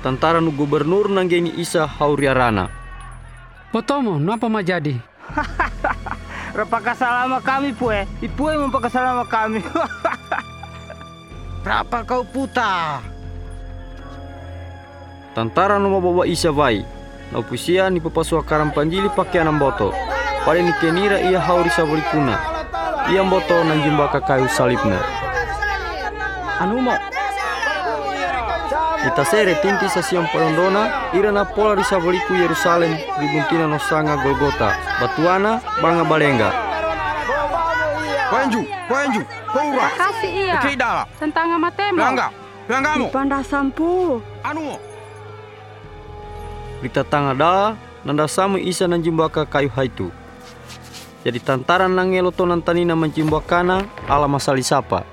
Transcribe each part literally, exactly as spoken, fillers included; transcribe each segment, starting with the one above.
tantara nu gubernur nanggeni Isa hauriarana. Potomo, napa majadi? Rapakasalama kami pue, ipue mempakasalama kami. Berapa kau puta? Tantara nu mabawa Isa vai, na upusia ni papasua karam panjili pakaian boto. Pada ni kenira ia hauri sabalikuna. Ia boto nanjimbaka kayu salibna. Anu mo? Kita sere tinti sasiam parondona irana pola di sabaliku Yerusalem ribuntina no sanga Golgota batuana banga balenga. Panju, panju, paura. Kasih iya. Kidala. Tentang amatemo. Pelangga, pelanggamu. Pandah sampu. Anu. Rita tanga da nanda samu Isa nanjimbaka kayu haitu. Jadi tantaran nangelo tonan tanina menjimbakana ala masali sapa.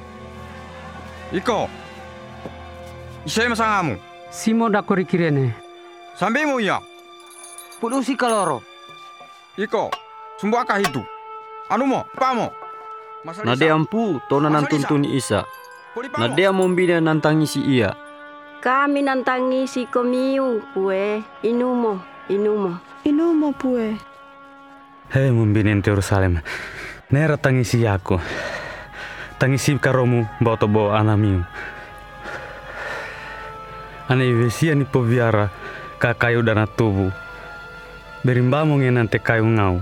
Iko. Isai masangamu. Simo dakori kirene. Sambimu ya. Pudusi kaloro. Iko. Sumbuaka itu. Anu mo, pamo. Nade ampu tona nantuntuni Isa. Nade mombina nantangisi ia. Kami nantangi si komiu pue. Inumo, inumo. Inumo pue. Hei mumbinin Yerusalem. Nera tangisi aku. Tangisi karomu boto bo anamiu. Ane ivesia ni poviara ka kayu dana tubu. Berimbamu ngenante kayu ngau.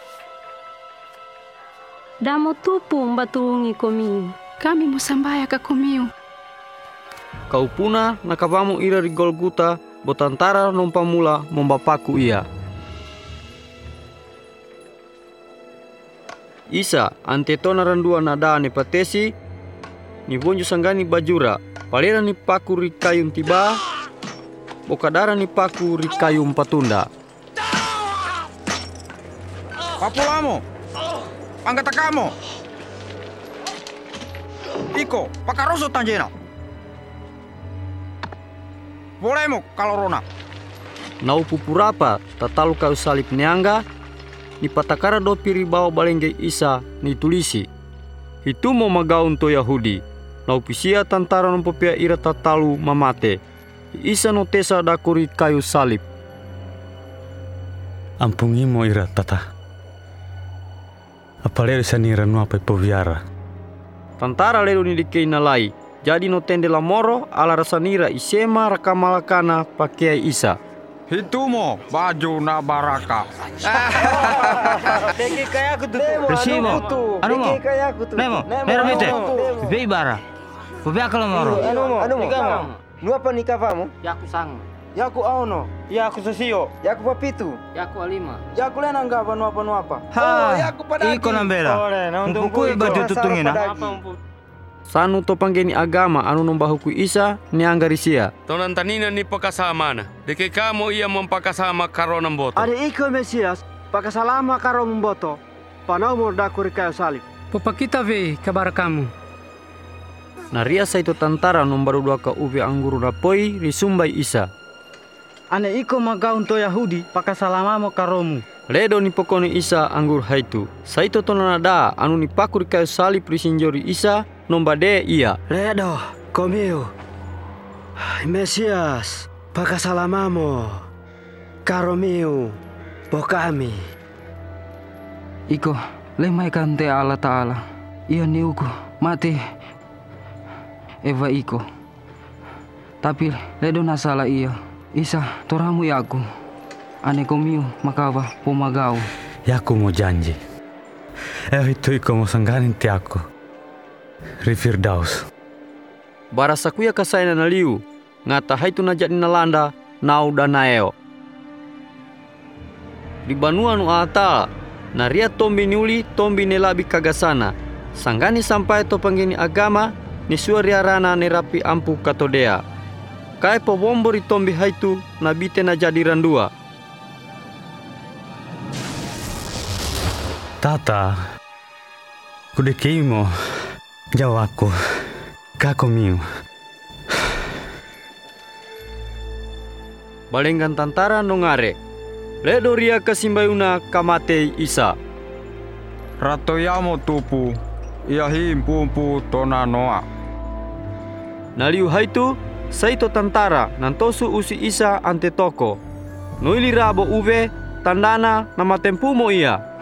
Damo tupu mbatulungi komiu. Kami musambaya ka komiu. Kau puna nakapamu ira di Golgota botantara nompamula membapaku ia. Isa antetona randua nada ne patesi ni bonju sanggani bajura palera ni paku ri kayun tiba bokadara ni paku ri kayun patunda. Papulamo. Anggata kamo. Iko, pakaroso tanjena. Bolemo kalorona. Nau pupurapa tatalu kayu salib neangga ni patakara do piri bawa balengge Isa ni tulisi. Itu mau magaun to Yahudi. Nau pisia tantara nompopia ira tatalu mamate. Isa no tesa dakuri kayu salib. Ampungi mo ira tata. Apalero sanira no apa poviara. Tantara lelu ni dikei nalai. Jadi no tende lamoro ala rasanira isema rakamalakana pakai Isa. Itu mo baju na baraka. Deki kaya kutu. Resimo. Anu mo? Kaya kutu. Nemo, nero mete. Be bara. Bebe akala moro. Anu mo? Anu mo? Nu apa nikah kamu? Yaku sang. Yaku auno. Yaku sosio. Yaku papitu. Yaku alima. Yaku lena ngapa nu apa nu apa? Ha. Iko nambera. Mpuku baju tutungina. Sanu to panggeni agama anu nombahuku Isa ni anggarisia. Tonan tanina ni pakasamana. Deke kamo ia mempakasama karona mboto. Ade iko Mesias, pakasalama karo mboto. Panau mordakuri kayu salib. Papa kita ve kabar kamu. Naria sa ito tantara nombaru dua ka ubi angguru rapoi risumbai Isa. Ane iko magaun to Yahudi pakasalama mo karomu. Ledo ni pokoni Isa anggur haitu. Saito tonanada anu ni pakur kayu salib risinjori Isa nombade ia. Ledo, komiu. Mesias, pakasalamamo. Karomiu, pokami. Iko, lemai kante Allah Ta'ala. Ia niuku, mati. Eva iko. Tapi ledo nasala ia. Isa, toramu yaku. Ane komiu makawa pomagau. Yaku mo janji. Eh itu iko mo sangganin ti aku. Rifirdaus. Barasakuya kasayna naliu. Ngata haitu najat nalanda nau danaeo. Di banua nu ata naria tombi niuli tombi nelabi kagasana. Sanggani sampai to panggini agama ni suariarana nerapi ampu katodea. Kai po bombori tombi haitu nabite na jadi randua. Tata, kudekeimo jawaku kakomiu. Balenggan tantara nongare. Ledo ria kasimbayuna kamate Isa. Rato yamo tupu. Ia himpumpu tona noa. Naliu haitu saito tantara nantosu usi Isa ante toko. Noili rabo ube tandana nama tempumo ia.